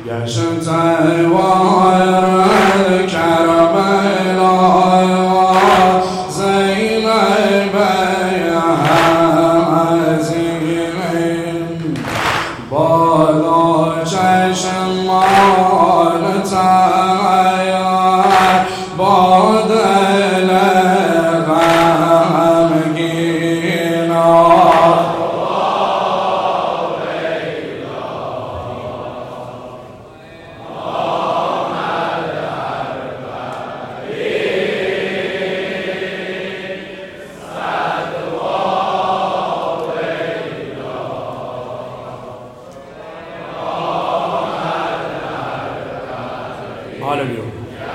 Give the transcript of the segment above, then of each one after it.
گشت وارد کربلا زینب عظیم بالا چشمان تیار با دل غمگین Hallelujah.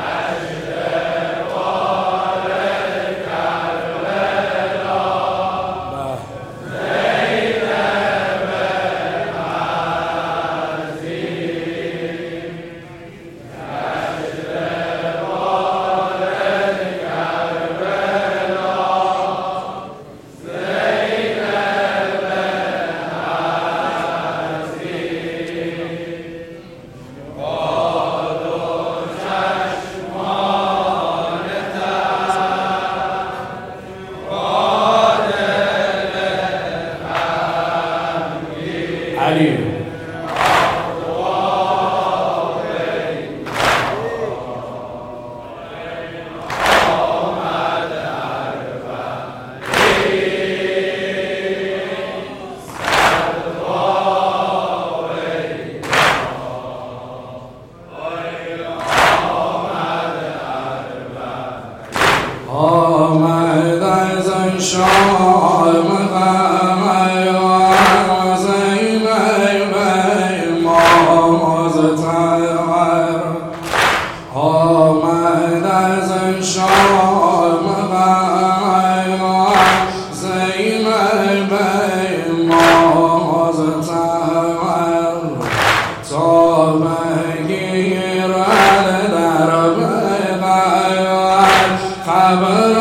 علي آمد از شام آمد از شام زینب مازتر تا بگیرد در بغیر خبر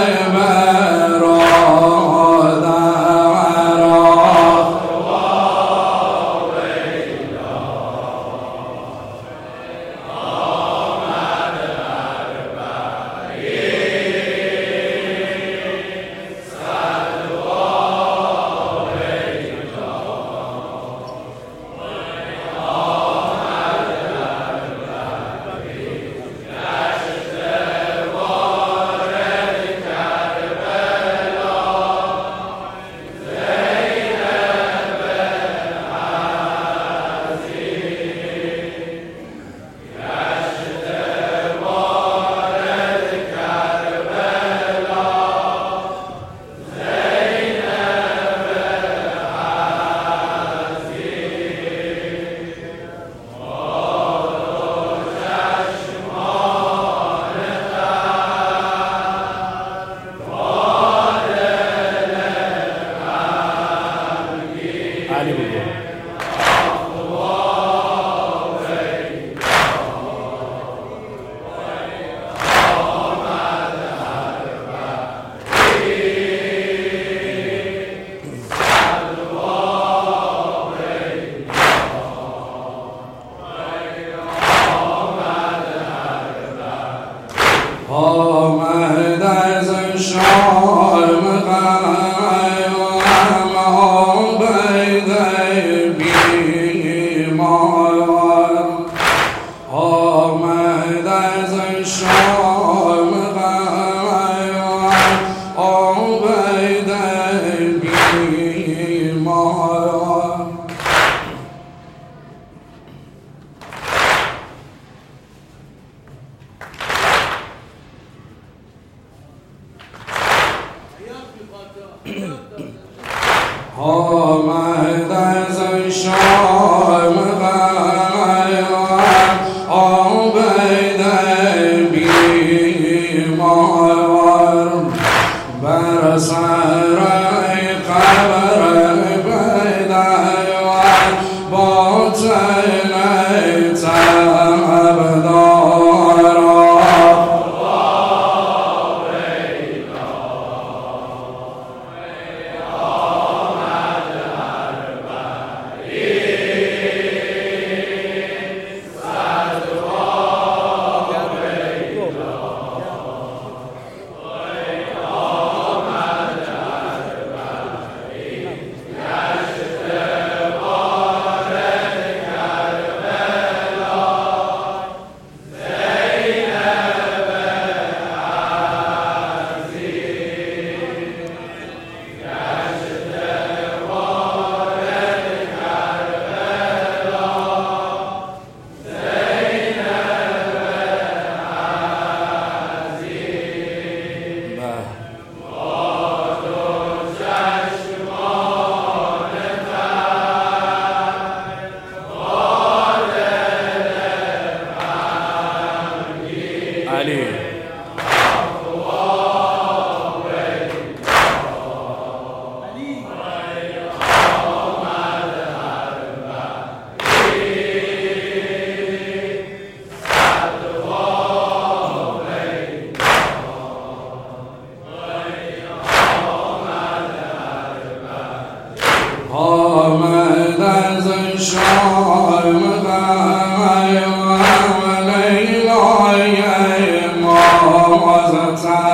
علی بگو آمد از شام آمد از شام عبید بیمار آمد از شام عبید بیمار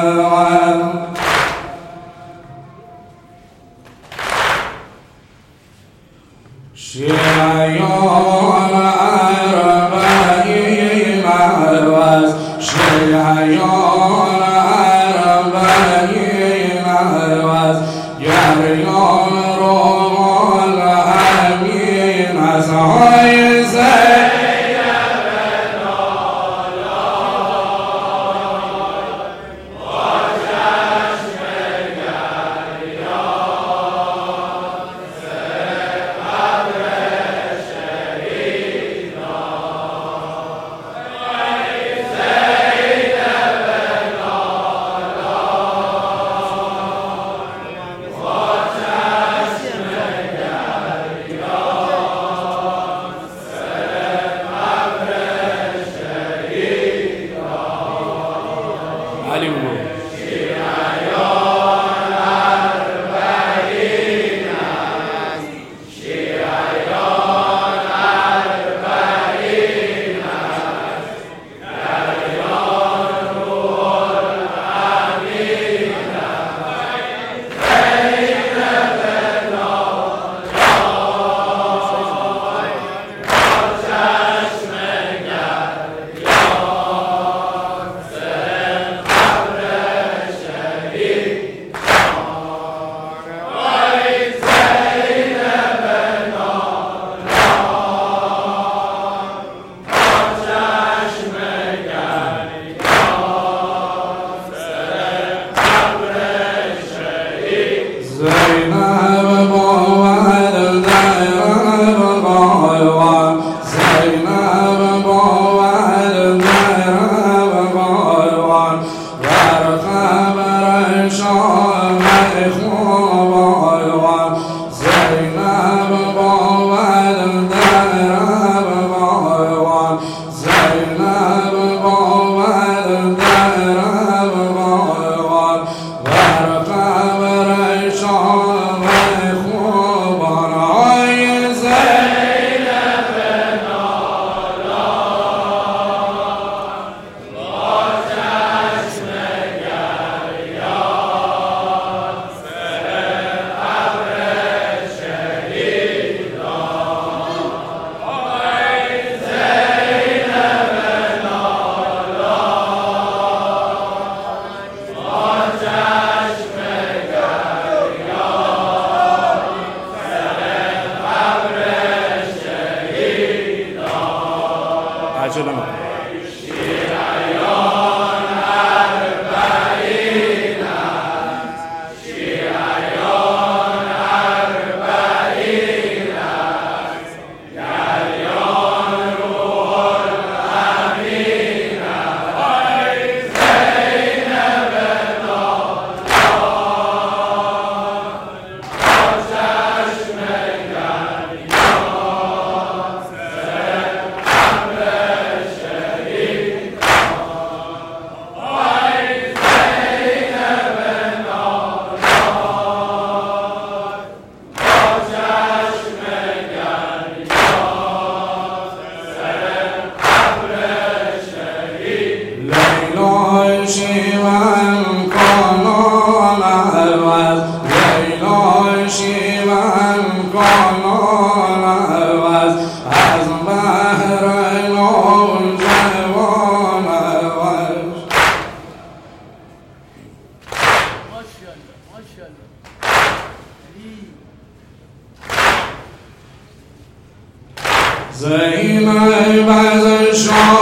زینب از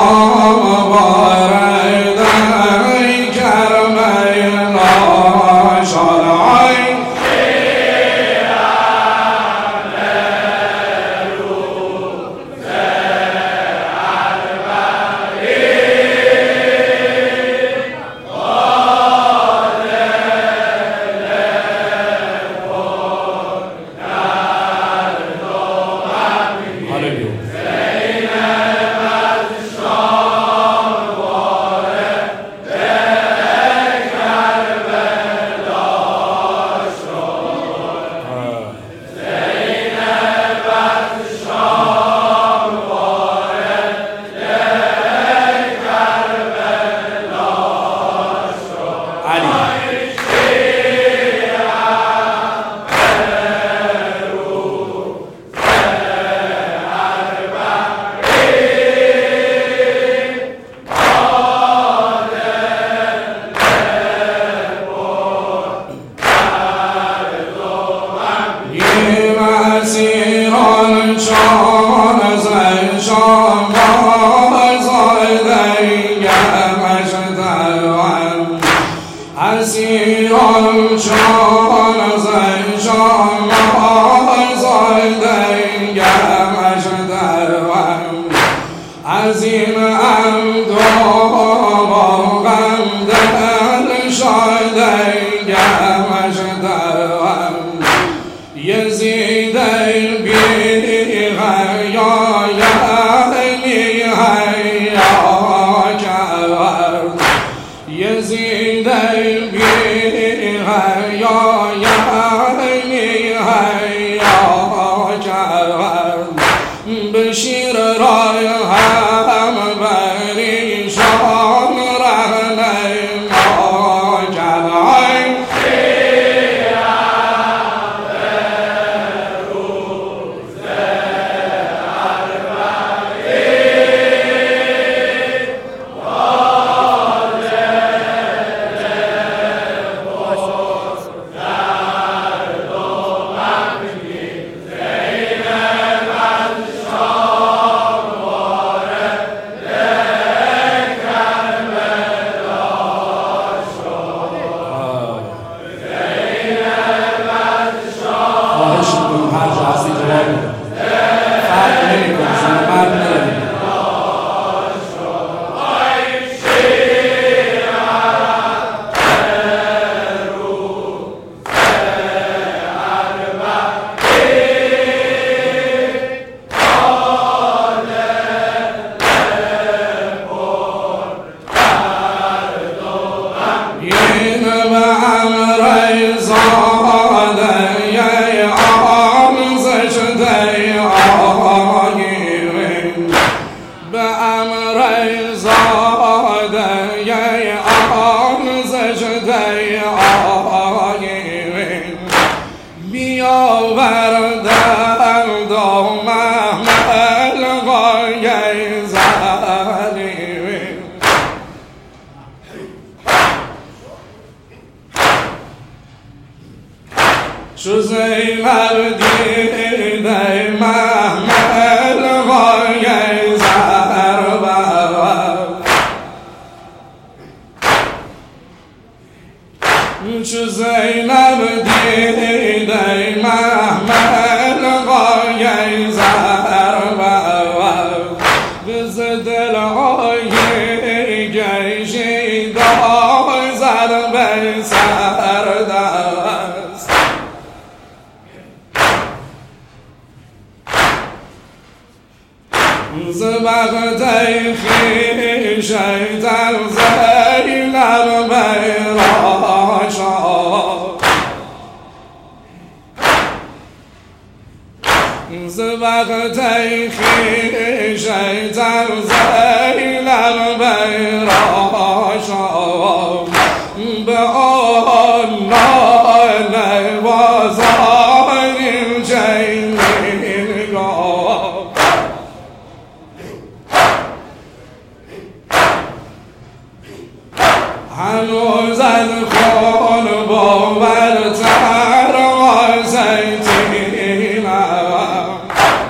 شام وارد کربلا شرعی شما زایدنگمش دوام اسیران شان زن شما زایدنگمش دوام از این امدو غم دل شایدنگمش دوام یزید بی غیا یعنی حیا کرد یزید بی غیا یعنی حیا کرد بشیر رای هم بریشان رهنه ما کرد بیاوردن دو محمل غایه ظالمین چو زینب دیده محمل غایه ضربت چو زینب دیده محمل غایه ضربت بز دلهای گیشی دای ضربه سردست ز وقت خویش در زینب بیراشا ز وقت خویش در زینب بیراشا به آن نوازان جنین گاه هنوز از خون باورتر آسیتینم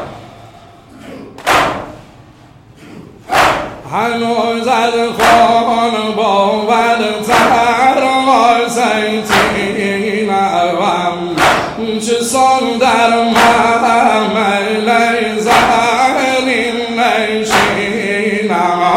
هنوز از خون باورتر آسیتینم چه سان در محمل زهرین نشینم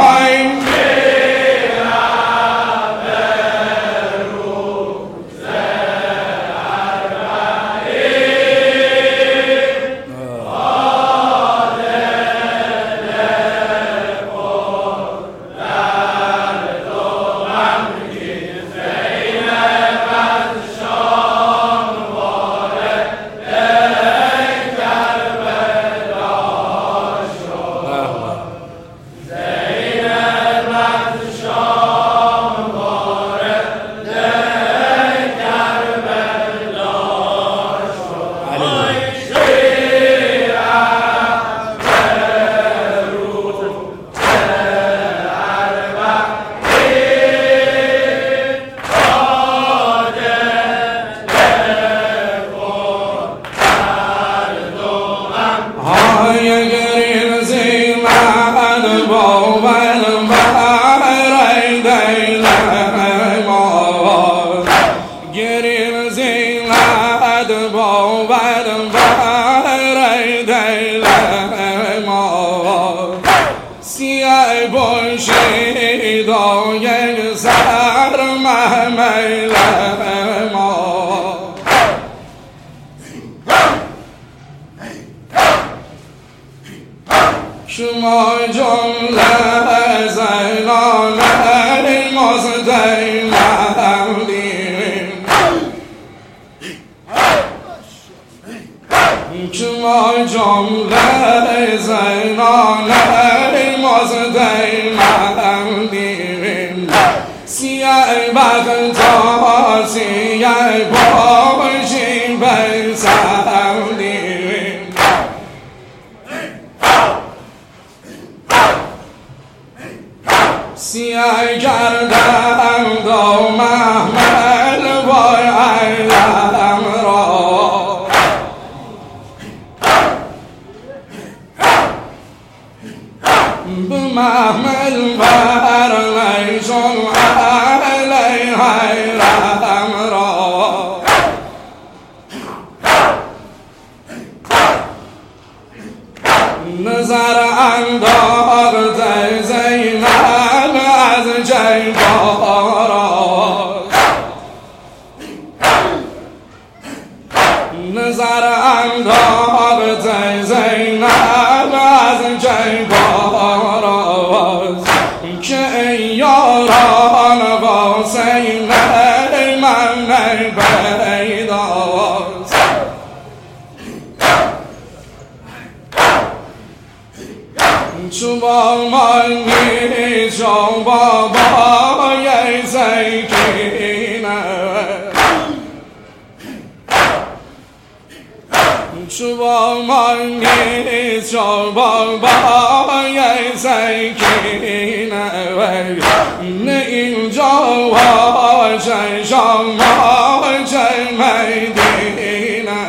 سیه باشید و یک سر محمل ما شما جمله زینان مزدی مهدیم شما جمله زینان مزدی مهدیم سیه بختا سیه باشیم بسردیم سیه کردم دو محمل بای علم را به محمل بر لیشون علی حیرم را نظر انداخت زینب از جیبارات نظر انداخت زینب از جیبارات که یاران واسین من پیداست چو با منی چو بابای سکینه چو با منی چو بابای سکینه نه اینجا و چه شما چه مدینه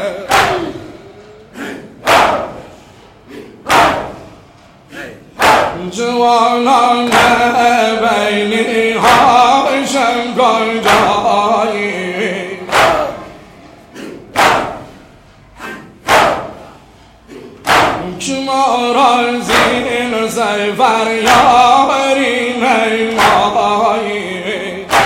جوانان بینی هاشم کجایی شما رازین سفر یاری نیمایی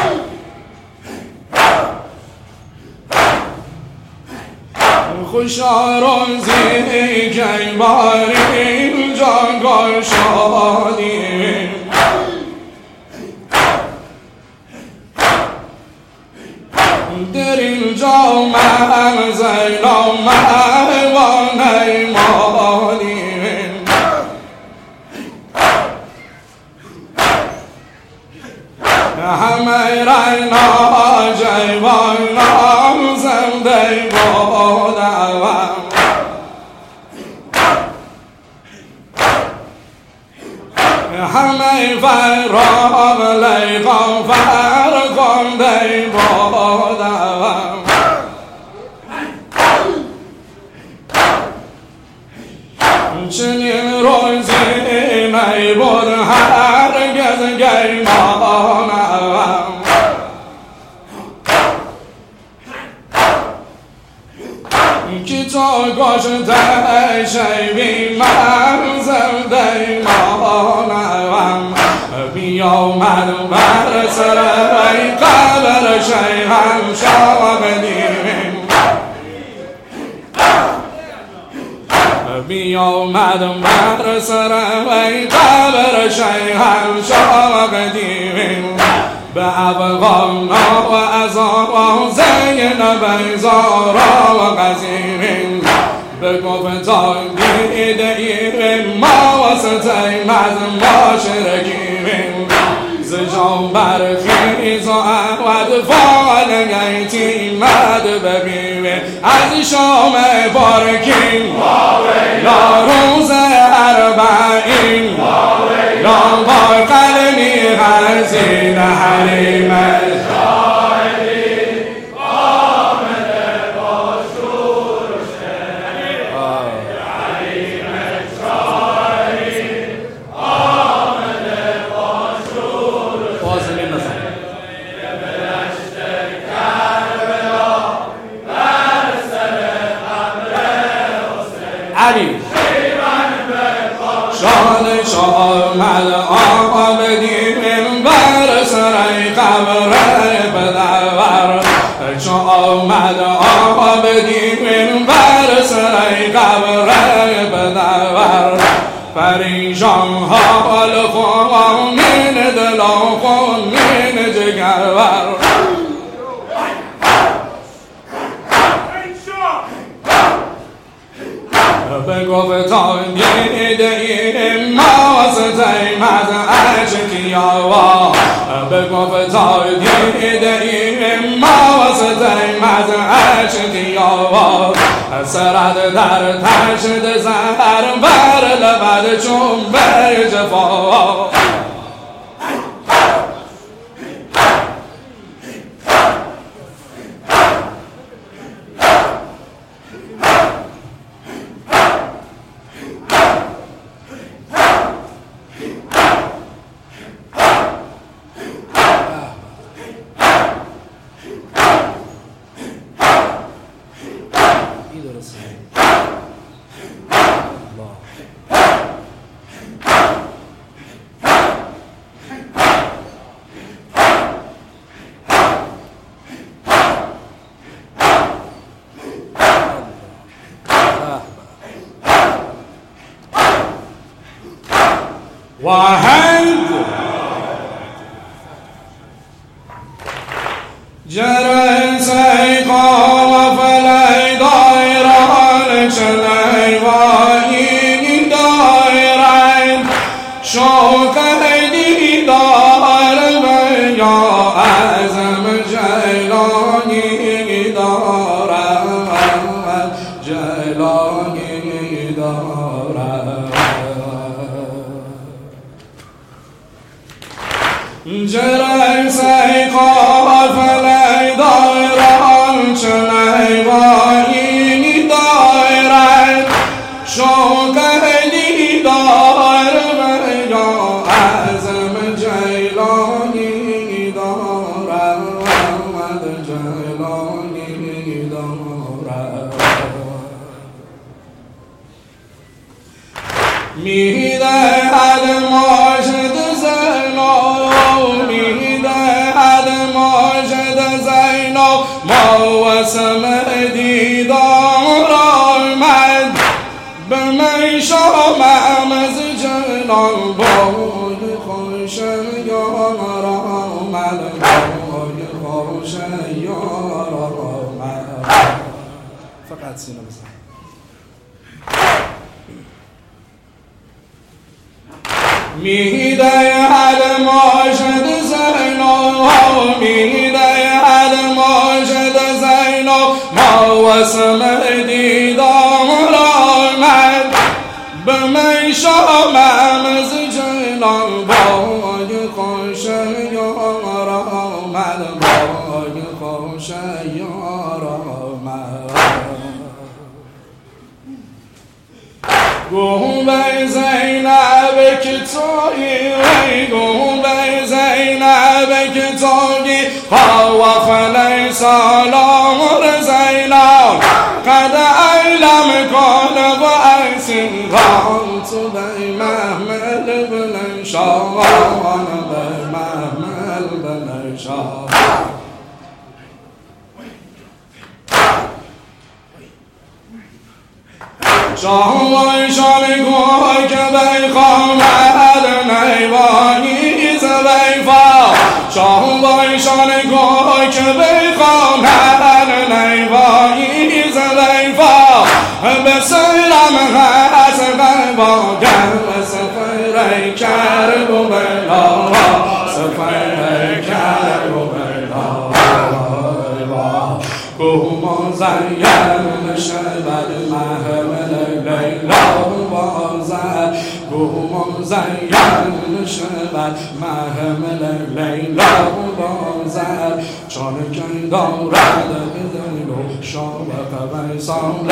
خوشا روزی که باری جان گشادیم در اینجا من زین و مهوان ایمانیم همه رینا جیوانان زنده بودم همه فراغ لیقا فرخنده بودم چنین روزی نیبود هرگز گیمانم که تو گشته شیبی من زنده مانم بیامد بر سر ای قبر شیخم شاهدیم بیامد بر سر ای قبر شیخم شاهدیم به افغانا و ازارا زینب زارا و قزیم به گفتان دیدیم ما وسطیم از ماشرکیم زجام برخیز و احمد فال گیتیمد ببیمه از شام بارکیم یا روز اربعین یا با قلمی حزین حریم علی شان آمد آمدی من بر سر قبر پدر چو آمد آمدی من بر سر قبر پدر پریشان حال خون من دل و خون من جگر بگفت تا دیدیم ما ستیم از عشقیا بگفت تا دیدیم ما ستیم از عشقیا سرد در تشت زهر بر لبد چون به جفا وهند جرى سيقا وفلي دائران شلي وإني دائران شوق هدي دار يا أعظم جيلاني دار جيلاني دار جرى سيقا فلي دائران شلي وإني دائران شوق هدي دار يا أعظم جيلاني دار جيلاني دار میده ماجد زینو میده ماجد زینو ما وسم دیدار آمد به من شام از جنان بای خوش یار آمد بای خوش یار آمد فقط سینه بزن میده ماجد زینو میده ماجد زینو ما وسم دیدار آمد به من شامم از جنان بای خوش یار آمد بای خوش یار آمد گوه به زینب که تویی گوه به زینب که تویی خوافل سالام زینب قد علم کن و ایسین ران تو به محمل بن شاهان به محمل بن شاهان شاه وای شان گوی که بیخوام نیوانی زبیفا شاه وای شان گوی که بیخوام نیوانی زبیفا به سیرم هست قلبا گل سفر کرد و بلا سفر کرد و بلا گوما زیم شبد محمل لیلا بازد گوما زیم شبد محمل لیلا بازد چون که دارد بدل و شابق ویسان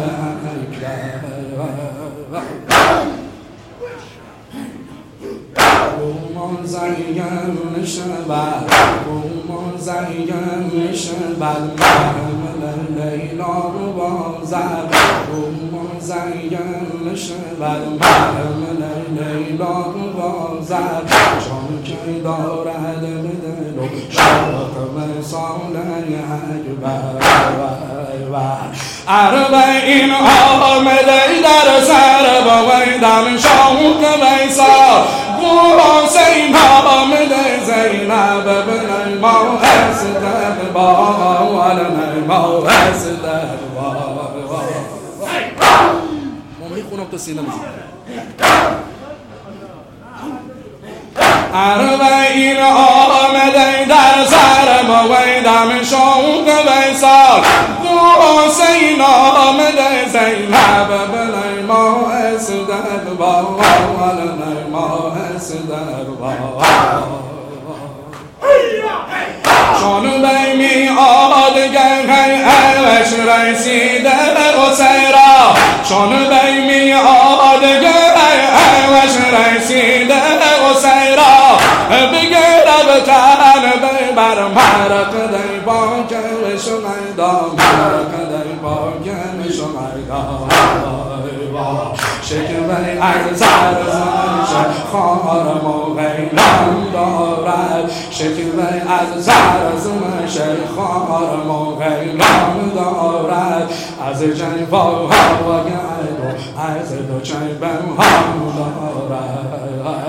گوما زیم شبد گوما زیم شبد محمل لیلا بازد گوما زیم شبد محمل لیلا بازد چون که دارد به دل و شاق مثال اکبر اربعین آمده در سر با ویدم شوق ویسا حسین آمده زینب بن ما هستد با ولن ما هستد با ما میخونم تو سینه اربعین آمده در سر ما ویدم شوق ویسال حسین آمده زینب بن ما هستد با ولن ما هستد با چون به میعاد گهش رسیده حسیرا چون به میعاد گهش رسیده حسیرا بگرد تن بر مرق دی باکم شمیدا مرق دی باکم شمیدا شکوه از سر زنش خارم و غیلان دارد شکوه از سر زنش خارم و غیلان دارد از جنباها و گرد و از دو چنبم هم دارد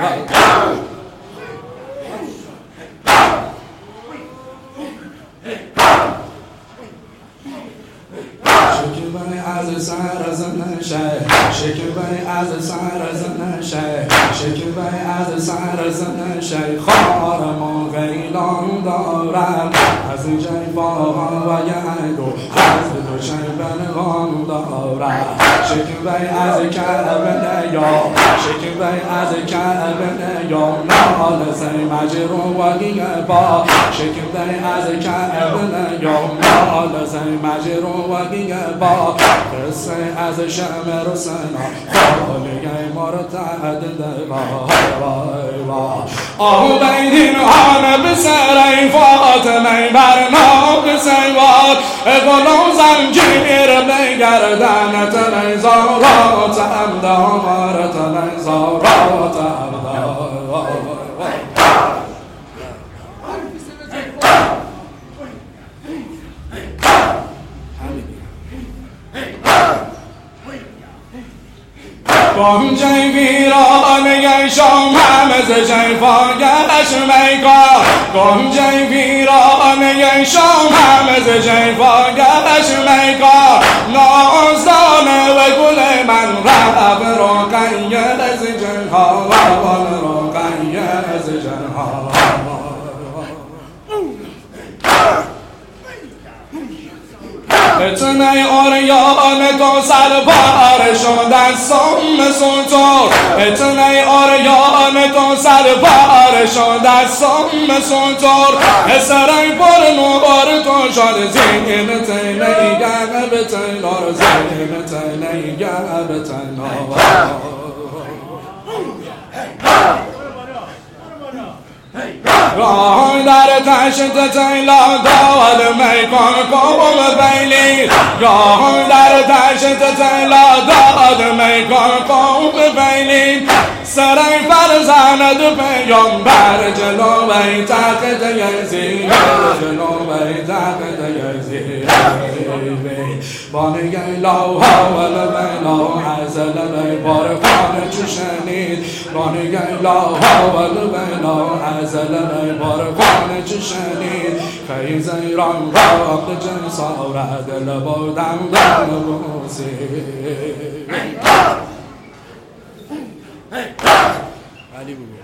شکوه از سر زنشه شکوه از سر زنشه شکوه از سر زنشه خارم و غیلان دارم از جیباها و گرد و از دو شیبنغان دارم شکوه از کعبه یا شکوه از کعبه یا نال سی مجرو و گیبا شکوه از کعبه یا نال سی مجرو و گیبا قصه از شمر سنا خالی مرتعد دبا آه بیدین آن بسر فاطمه برناب سیواد گلو زنجیر بگردن تنیزارات امدامار تنیزارات امدامار گنجه ویرانه شام همز جیفاگش میکا گنجه ویرانه شام همز جیفاگش میکا نازدانه و گل من رب روقیه از جنها و روقیه از جنها اتنه آریان تو سر پار شدن سم سلطور اتنه آریان تو سر پار شدن سم سلطور سرای پر نور تو شد زین تینه گه به تینار زین تینه گه به تینار راه در تشت تیلا داد میکن قوم بیلی راه در تشت تیلا داد میکن قوم بیلی سرای فرزند پیامبر جلو بی تخت یزید جلو بی تخت یزید بانگه لاها و لبلا عزل بی بارخانه چو شنید بانگه لاها و لبلا عزل بی بارخانه چو شنید خیز ایران راق جنسارد لبودم دم بوسی علی بگو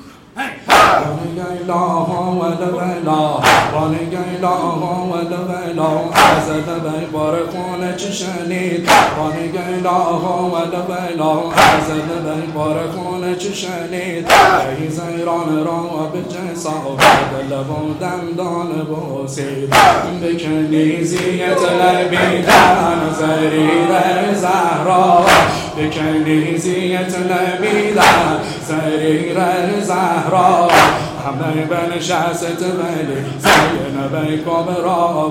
بانگه لاها و لبلا بانگه لاها و لبلا عزل بی بارخانه چو شنید بانگه لاها و لبلا عزل بی بارخانه چو شنید خیز ایران را به جنسارد لبودم دان بوسید بکنی زیت لبیدن زریر زهرا بکنی زیت لبیدن زریر زهرا همه بنشست ولی زینب کبرا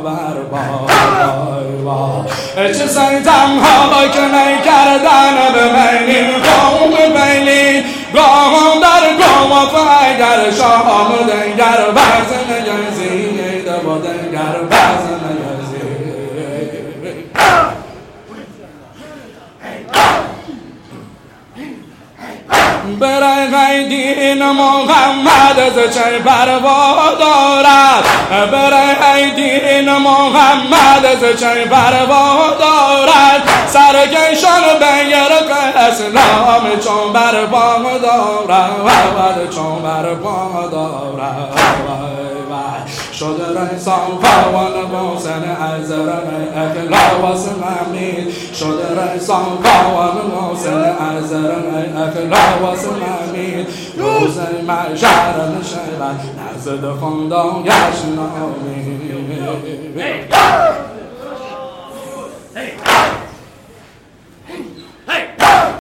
بربا چه ستم ها که نکردن به منی قوم بینی گام در گام فگر شام دنگر بزن یزید و دنگر بزن یزید برای دین محمد از چه پروا دارد برای دین محمد از چه پروا دارد سرکشان بیر اسلام چون برپا دارد چون برپا دارد شده رسان فوان بوسن از رمه اخلاص ممید شده رسان فوان بوسن از رمه اخلاص ممید روز محشر نشود نزد خندان گشت نامید